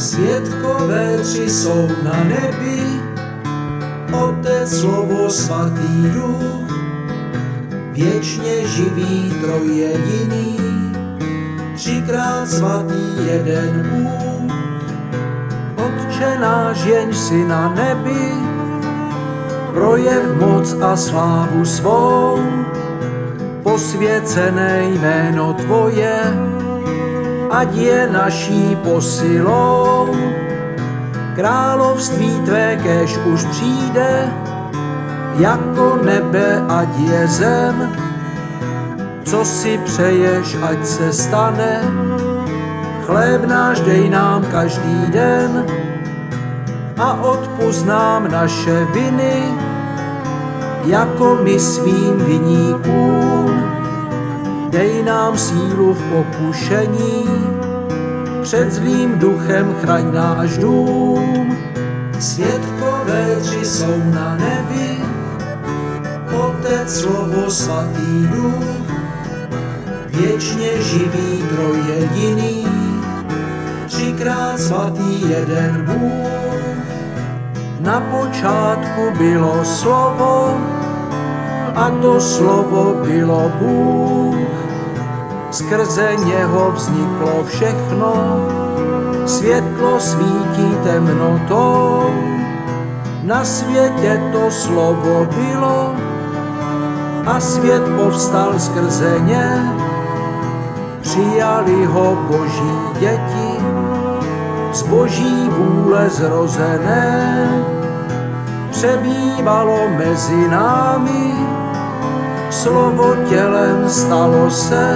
Svědkové tři jsou na nebi, Otec, Slovo, Svatý Duch, věčně živý trojjediný, třikrát svatý jeden Bůh. Otče náš, jenž jsi na nebi, projev moc a slávu svou, posvěcené jméno tvoje, ať je naší posilou. Království tvé kéž už přijde, jako nebe, ať je zem. Co si přeješ, ať se stane, chléb náš dej nám každý den a odpusť nám naše viny, jako my svým viníkům. Dej nám sílu v pokušení, před zlým duchem chraň náš dům. Svědkové tři jsou na nebi, Otec, Slovo, Svatý Duch, věčně živý trojjediný, třikrát svatý jeden Bůh. Na počátku bylo slovo, a to slovo bylo Bůh. Skrze něho vzniklo všechno, světlo svítí temnotou. Na světě to slovo bylo a svět povstal skrze ně. Přijali ho boží děti, z boží vůle zrozené. Přebývalo mezi námi, slovo tělem stalo se.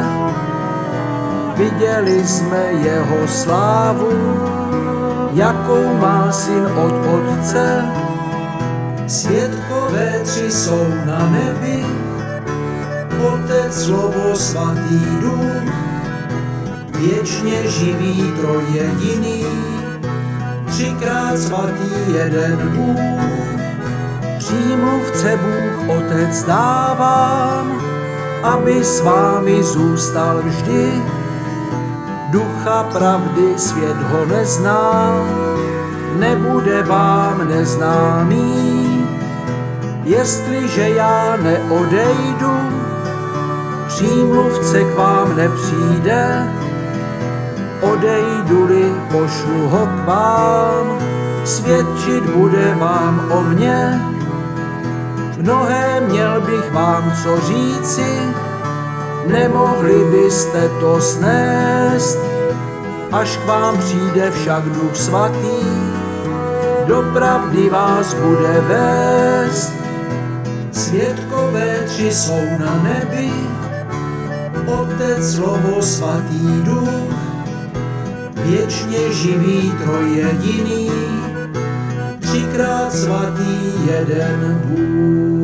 Viděli jsme jeho slávu, jakou má syn od Otce. Svědkové tři jsou na nebi, Otec, Slovo, Svatý Duch, věčně živý trojjediný, třikrát svatý jeden Bůh. Přímluvce Bůh Otec dávám, aby s vámi zůstal vždy. Ducha pravdy svět ho nezná, nebude vám neznámý. Jestliže já neodejdu, přímluvce k vám nepřijde. Odejdu-li, pošlu ho k vám, svědčit bude vám o mně. Mnohé měl bych vám co říci, nemohli byste to snést. Až k vám přijde však Duch Svatý, do pravdy vás bude vést. Svědkové tři jsou na nebi, Otec, Slovo, Svatý Duch, věčně živý trojjediný, třikrát svatý jeden Bůh.